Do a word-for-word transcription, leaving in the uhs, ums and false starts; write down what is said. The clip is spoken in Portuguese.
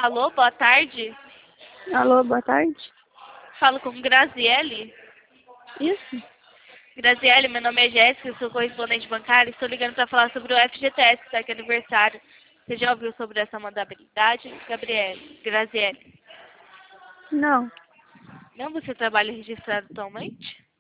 Alô, boa tarde. Alô, boa tarde. Falo com Graziele. Isso? Graziele, meu nome é Jéssica, eu sou correspondente bancária e estou ligando para falar sobre o F G T S, que está aqui aniversário. Você já ouviu sobre essa modalidade? Gabriele, Graziele. Não. Não, você trabalha registrado atualmente?